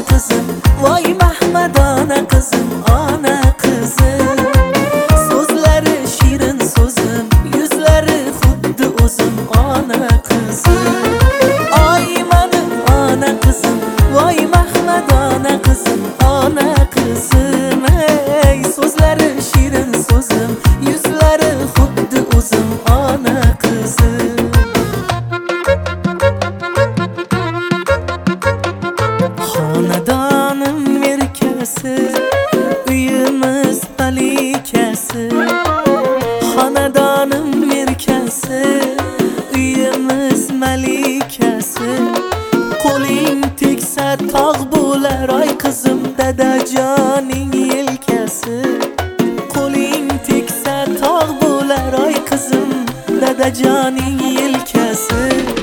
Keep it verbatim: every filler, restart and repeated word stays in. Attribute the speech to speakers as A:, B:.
A: qizim, voy Mahmadona qizim, ona qizim. So'zlari shirin so'zim, yuzlari xuddi o'zim, ona qizim. Oy mening ona qizim, voy Mahmadona qizim, ona qizim. Ey so'zlari shirin so'zim, yuzlari xuddi o'zim, ona qizim. Xonadonim merkasi, uyimiz malikasi. Xonadonim merkasi, uyimiz malikasi. Qo'ling tegsa tog' bo'lar oy qizim, dadajoning yelkasi. Qo'ling tegsa tog' bo'lar oy qizim, dadajoning yelkasi.